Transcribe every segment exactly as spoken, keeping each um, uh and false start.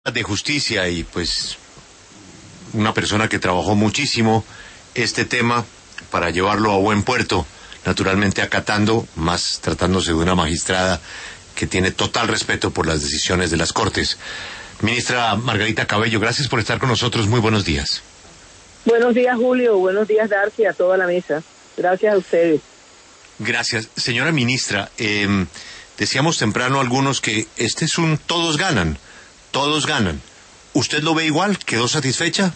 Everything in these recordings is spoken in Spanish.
de Justicia y pues una persona que trabajó muchísimo este tema para llevarlo a buen puerto, naturalmente acatando, más tratándose de una magistrada que tiene total respeto por las decisiones de las Cortes. Ministra Margarita Cabello, gracias por estar con nosotros, muy buenos días. Buenos días, Julio, buenos días, Darcy, a toda la mesa. Gracias a ustedes. Gracias. Señora ministra, eh, decíamos temprano algunos que este es un todos ganan, todos ganan. ¿Usted lo ve igual? ¿Quedó satisfecha?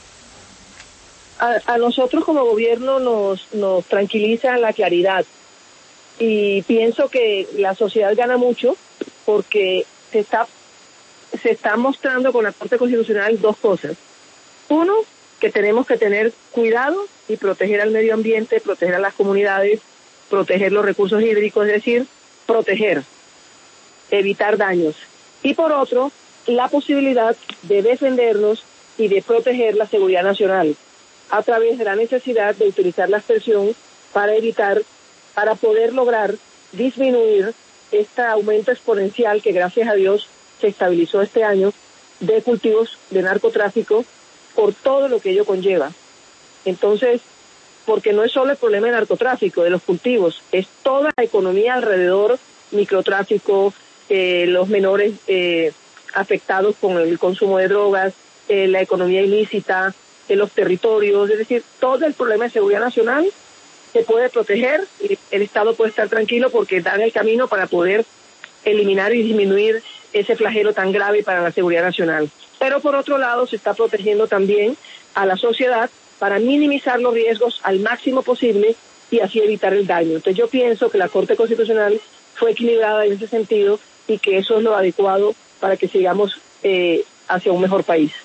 A, a nosotros como gobierno nos, nos tranquiliza la claridad y pienso que la sociedad gana mucho porque se está, se está mostrando con la Corte Constitucional dos cosas. Uno, que tenemos que tener cuidado y proteger al medio ambiente, proteger a las comunidades, proteger los recursos hídricos, es decir, proteger, evitar daños. Y por otro, la posibilidad de defendernos y de proteger la seguridad nacional a través de la necesidad de utilizar la aspersión para evitar, para poder lograr disminuir este aumento exponencial que gracias a Dios se estabilizó este año de cultivos de narcotráfico por todo lo que ello conlleva. Entonces, porque no es solo el problema de narcotráfico, de los cultivos, es toda la economía alrededor, microtráfico, eh, los menores eh, afectados con el consumo de drogas, eh, la economía ilícita, eh, los territorios, es decir, todo el problema de seguridad nacional se puede proteger y el Estado puede estar tranquilo porque dan el camino para poder eliminar y disminuir ese flagelo tan grave para la seguridad nacional. Pero por otro lado se está protegiendo también a la sociedad para minimizar los riesgos al máximo posible y así evitar el daño. Entonces yo pienso que la Corte Constitucional fue equilibrada en ese sentido y que eso es lo adecuado para que sigamos eh, hacia un mejor país.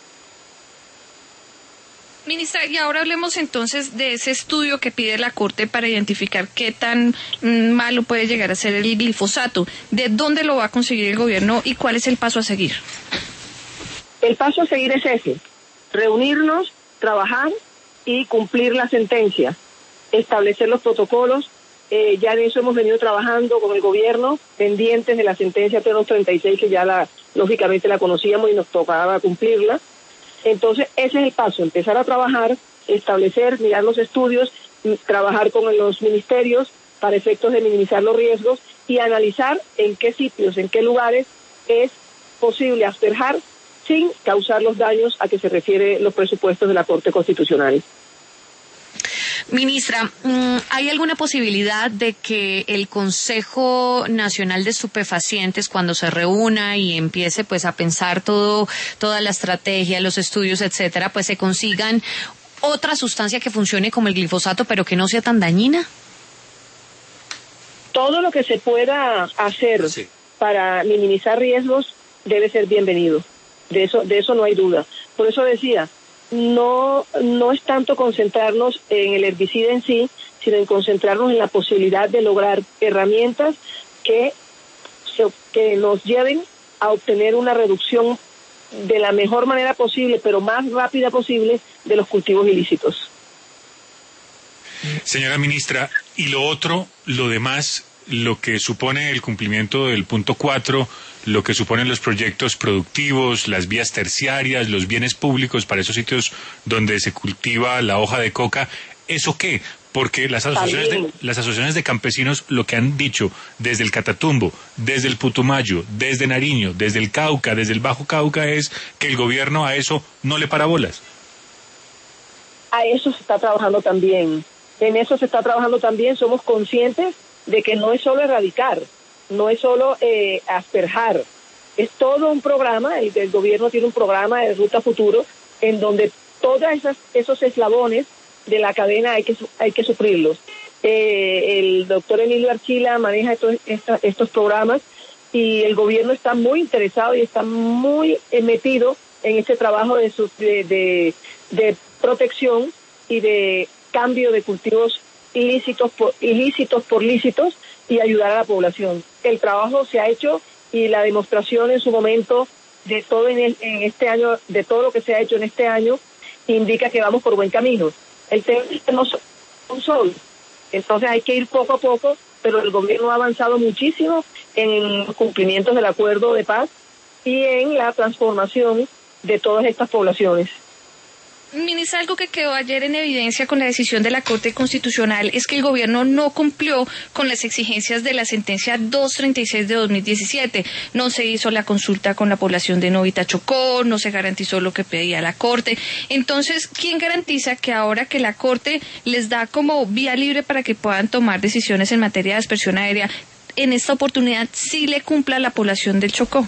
Ministra, y ahora hablemos entonces de ese estudio que pide la Corte para identificar qué tan mm, malo puede llegar a ser el glifosato. ¿De dónde lo va a conseguir el gobierno y cuál es el paso a seguir? El paso a seguir es ese, reunirnos, trabajar y cumplir la sentencia, establecer los protocolos. Eh, ya en eso hemos venido trabajando con el gobierno, pendientes de la sentencia T dos treinta y seis, que ya la, lógicamente la conocíamos y nos tocaba cumplirla. Entonces ese es el paso, empezar a trabajar, establecer, mirar los estudios, trabajar con los ministerios para efectos de minimizar los riesgos y analizar en qué sitios, en qué lugares es posible asperjar sin causar los daños a que se refiere los presupuestos de la Corte Constitucional. Ministra, ¿hay alguna posibilidad de que el Consejo Nacional de Estupefacientes, cuando se reúna y empiece pues a pensar todo, toda la estrategia, los estudios, etcétera, pues se consigan otra sustancia que funcione como el glifosato, pero que no sea tan dañina? Todo lo que se pueda hacer sí. para minimizar riesgos debe ser bienvenido. De eso, de eso no hay duda. Por eso decía, no, no es tanto concentrarnos en el herbicida en sí, sino en concentrarnos en la posibilidad de lograr herramientas que, se, que nos lleven a obtener una reducción de la mejor manera posible, pero más rápida posible, de los cultivos ilícitos. Señora ministra, y lo otro, lo demás, lo que supone el cumplimiento del punto cuatro, lo que suponen los proyectos productivos, las vías terciarias, los bienes públicos para esos sitios donde se cultiva la hoja de coca, ¿eso qué? Porque las asociaciones de, las asociaciones de campesinos lo que han dicho desde el Catatumbo, desde el Putumayo, desde Nariño, desde el Cauca, desde el Bajo Cauca es que el gobierno a eso no le para bolas. A eso se está trabajando también. En eso se está trabajando también. Somos conscientes de que no es solo erradicar, no es solo eh, asperjar, es todo un programa. El, el gobierno tiene un programa de Ruta Futuro en donde todos esos eslabones de la cadena hay que hay que suplirlos. Eh, el doctor Emilio Archila maneja estos, esta, estos programas y el gobierno está muy interesado y está muy eh, metido en este trabajo de, de, de, de protección y de cambio de cultivos ilícitos por, ilícitos por lícitos y ayudar a la población. El trabajo se ha hecho y la demostración en su momento de todo en, el, en este año, de todo lo que se ha hecho en este año, indica que vamos por buen camino. El tema es que no es un sol, entonces hay que ir poco a poco, pero el gobierno ha avanzado muchísimo en los cumplimientos del acuerdo de paz y en la transformación de todas estas poblaciones. Ministra, algo que quedó ayer en evidencia con la decisión de la Corte Constitucional es que el gobierno no cumplió con las exigencias de la sentencia doscientos treinta y seis de dos mil diecisiete. No se hizo la consulta con la población de Novita Chocó, no se garantizó lo que pedía la Corte. Entonces, ¿quién garantiza que ahora que la Corte les da como vía libre para que puedan tomar decisiones en materia de aspersión aérea, en esta oportunidad sí le cumpla a la población del Chocó?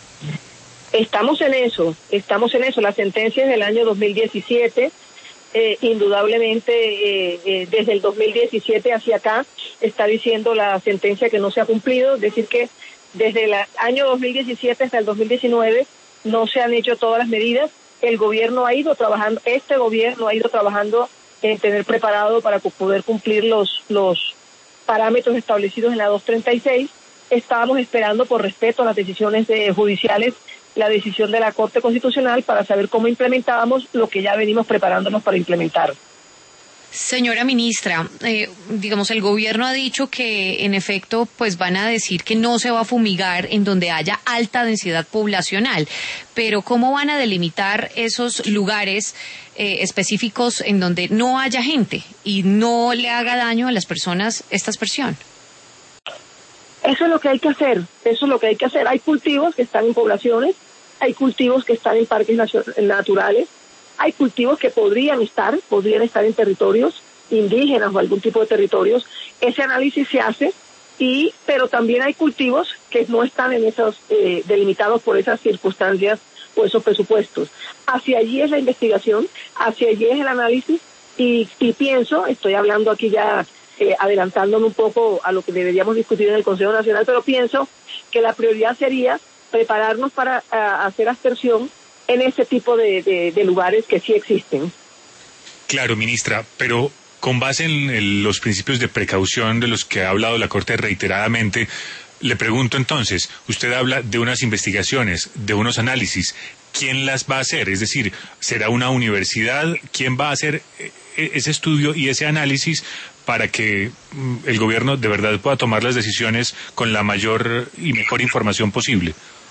Estamos en eso, estamos en eso. La sentencia es del año dos mil diecisiete, eh, indudablemente eh, eh, desde el dos mil diecisiete hacia acá está diciendo la sentencia que no se ha cumplido, es decir que desde el año dos mil diecisiete hasta el dos mil diecinueve no se han hecho todas las medidas. El gobierno ha ido trabajando, este gobierno ha ido trabajando en tener preparado para poder cumplir los, los parámetros establecidos en la doscientos treinta y seis. Estábamos esperando, por respeto a las decisiones de, judiciales, la decisión de la Corte Constitucional para saber cómo implementábamos lo que ya venimos preparándonos para implementar. Señora ministra, eh, digamos, el gobierno ha dicho que en efecto pues van a decir que no se va a fumigar en donde haya alta densidad poblacional, pero ¿cómo van a delimitar esos lugares eh, específicos en donde no haya gente y no le haga daño a las personas esta aspersión? Eso es lo que hay que hacer, eso es lo que hay que hacer. Hay cultivos que están en poblaciones, hay cultivos que están en parques naturales, hay cultivos que podrían estar, podrían estar en territorios indígenas o algún tipo de territorios. Ese análisis se hace, y pero también hay cultivos que no están en esos eh, delimitados por esas circunstancias o esos presupuestos. Hacia allí es la investigación, hacia allí es el análisis, y, y pienso, estoy hablando aquí ya eh, adelantándome un poco a lo que deberíamos discutir en el Consejo Nacional, pero pienso que la prioridad sería prepararnos para a, hacer aspersión en ese tipo de, de, de lugares que sí existen. Claro, ministra, pero con base en el, los principios de precaución de los que ha hablado la Corte reiteradamente, le pregunto entonces, usted habla de unas investigaciones, de unos análisis, ¿quién las va a hacer? Es decir, ¿será una universidad? ¿Quién va a hacer ese estudio y ese análisis para que el gobierno de verdad pueda tomar las decisiones con la mayor y mejor información posible?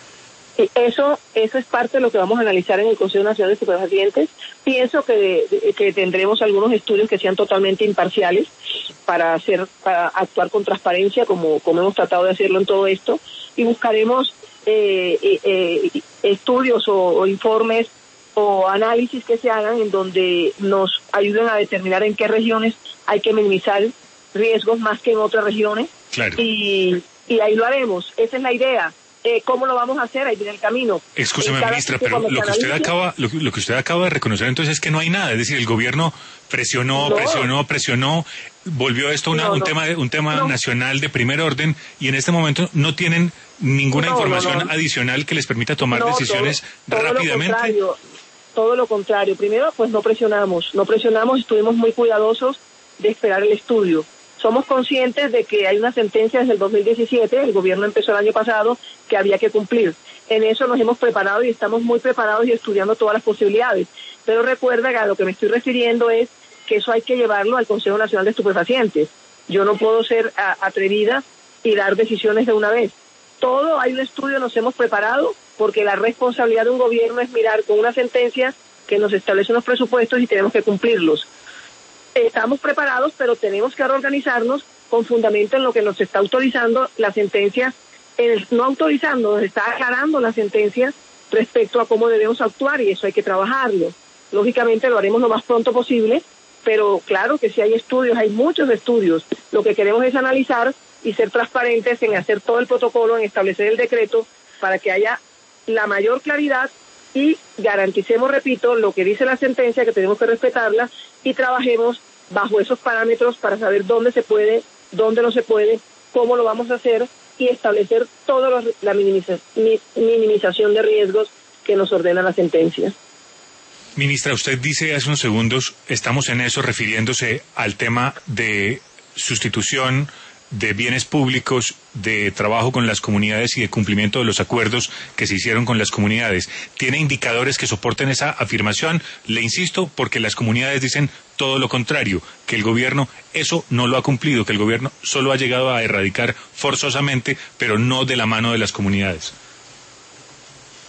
Eso, eso es parte de lo que vamos a analizar en el Consejo Nacional de Estupefacientes. Pienso que, que tendremos algunos estudios que sean totalmente imparciales para hacer, para actuar con transparencia, como, como hemos tratado de hacerlo en todo esto, y buscaremos eh, eh, estudios o, o informes o análisis que se hagan en donde nos ayuden a determinar en qué regiones hay que minimizar riesgos más que en otras regiones. Claro. Y, y ahí lo haremos. Esa es la idea. Eh, ¿Cómo lo vamos a hacer? Ahí viene el camino. Escúcheme, ministra, pero lo que usted acaba, lo, lo que usted acaba de reconocer entonces es que no hay nada. Es decir, el gobierno presionó, no. presionó, presionó, volvió esto una, no, un no. tema, un tema no. nacional de primer orden, y en este momento no tienen ninguna información adicional que les permita tomar decisiones todo, todo rápidamente. Lo contrario, todo lo contrario. Primero, pues no presionamos, no presionamos, estuvimos muy cuidadosos de esperar el estudio. Somos conscientes de que hay una sentencia desde el dos mil diecisiete, el gobierno empezó el año pasado, que había que cumplir. En eso nos hemos preparado y estamos muy preparados y estudiando todas las posibilidades. Pero recuerda que a lo que me estoy refiriendo es que eso hay que llevarlo al Consejo Nacional de Estupefacientes. Yo no puedo ser a, atrevida y dar decisiones de una vez. Todo, hay un estudio, nos hemos preparado, porque la responsabilidad de un gobierno es mirar con una sentencia que nos establece unos presupuestos y tenemos que cumplirlos. Estamos preparados, pero tenemos que reorganizarnos con fundamento en lo que nos está autorizando la sentencia, el, no autorizando, nos está aclarando la sentencia respecto a cómo debemos actuar, y eso hay que trabajarlo. Lógicamente lo haremos lo más pronto posible, pero claro que si hay estudios, hay muchos estudios. Lo que queremos es analizar y ser transparentes en hacer todo el protocolo, en establecer el decreto, para que haya la mayor claridad y garanticemos, repito, lo que dice la sentencia, que tenemos que respetarla, y trabajemos bajo esos parámetros para saber dónde se puede, dónde no se puede, cómo lo vamos a hacer, y establecer toda la minimiza, minimización de riesgos que nos ordena la sentencia. Ministra, usted dice hace unos segundos, estamos en eso refiriéndose al tema de sustitución de bienes públicos, de trabajo con las comunidades y de cumplimiento de los acuerdos que se hicieron con las comunidades. ¿Tiene indicadores que soporten esa afirmación? Le insisto, porque las comunidades dicen todo lo contrario, que el gobierno eso no lo ha cumplido, que el gobierno solo ha llegado a erradicar forzosamente, pero no de la mano de las comunidades.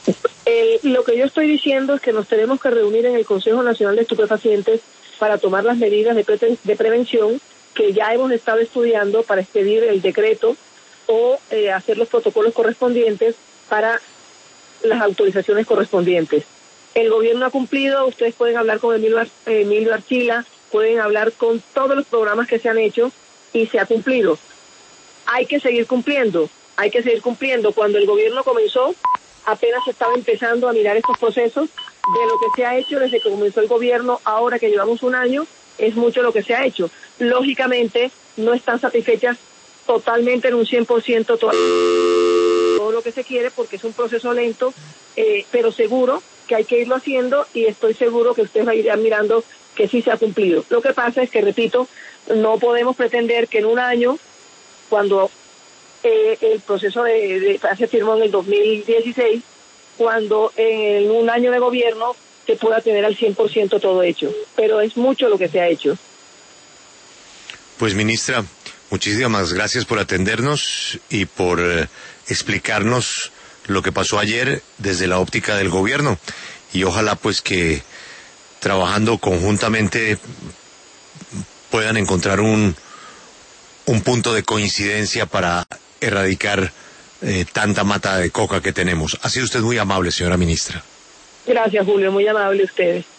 Eh, lo que yo estoy diciendo es que nos tenemos que reunir en el Consejo Nacional de Estupefacientes para tomar las medidas de, pre de prevención que ya hemos estado estudiando para expedir el decreto o eh, hacer los protocolos correspondientes para las autorizaciones correspondientes. El gobierno ha cumplido, ustedes pueden hablar con Emilio, Ar Emilio Archila, pueden hablar con todos los programas que se han hecho y se ha cumplido. Hay que seguir cumpliendo, hay que seguir cumpliendo. Cuando el gobierno comenzó, apenas se estaba empezando a mirar estos procesos. De lo que se ha hecho desde que comenzó el gobierno, ahora que llevamos un año, es mucho lo que se ha hecho. Lógicamente, no están satisfechas totalmente en un cien por ciento todo, todo lo que se quiere, porque es un proceso lento, eh, pero seguro que hay que irlo haciendo y estoy seguro que ustedes irán mirando que sí se ha cumplido. Lo que pasa es que, repito, no podemos pretender que en un año, cuando eh, el proceso de, de se firmó en el dos mil dieciséis, cuando en un año de gobierno se pueda tener al cien por ciento todo hecho. Pero es mucho lo que se ha hecho. Pues, ministra, muchísimas gracias por atendernos y por eh, explicarnos lo que pasó ayer desde la óptica del gobierno. Y ojalá pues que trabajando conjuntamente puedan encontrar un, un punto de coincidencia para erradicar eh, tanta mata de coca que tenemos. Ha sido usted muy amable, señora ministra. Gracias, Julio, muy amable ustedes.